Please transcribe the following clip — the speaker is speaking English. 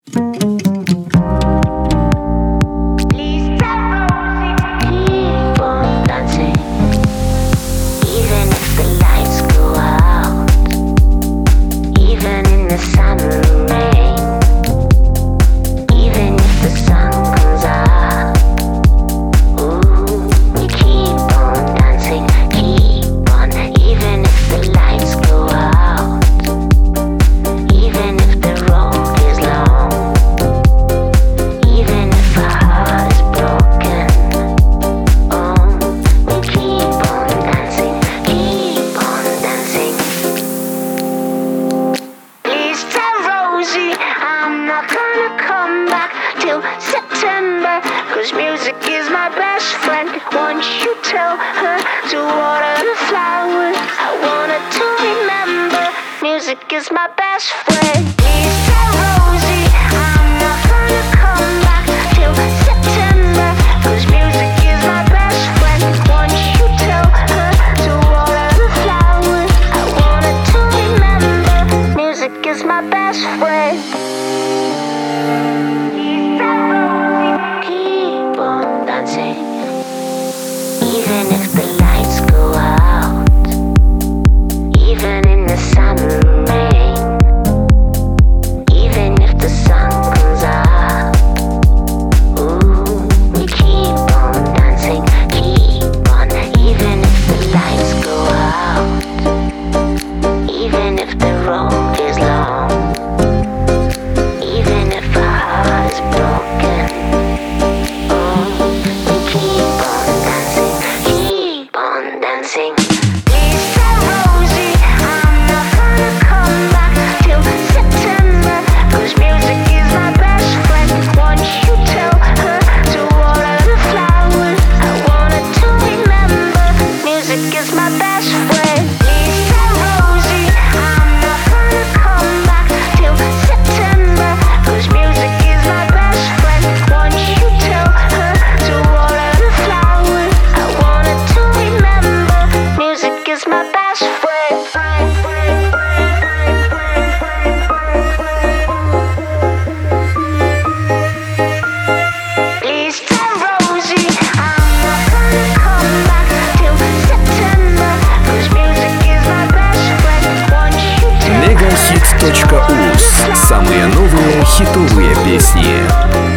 September, 'cause music is my best friend. Once you tell her to water the flowers, I want her to remember music is my best friend. Please tell Rosie I'm not gonna come back till September, 'cause music is my best friend. Once you tell her to water the flowers, I want her to remember music is my best friend. Even if the lights go out, even in the summer rain, even if the sun comes out, ooh, we keep on dancing, keep on. Even if the lights go out, even if the road is long, even if our heart is broken, dancing. Please tell Rosie I'm not gonna come back till September, 'cause music is my best friend. Once you tell her to water the flowers, I want her to remember music is my best friend. Please tell Rosie I'm not gonna come back till September, 'cause music is my best friend. Once you tell her to water the flowers, I want her to remember music is my best friend. Please tell Rosie I'm not gonna come back till September, 'cause music is my best friend. Once you tell Megahits.uz. Самые новые хитовые песни.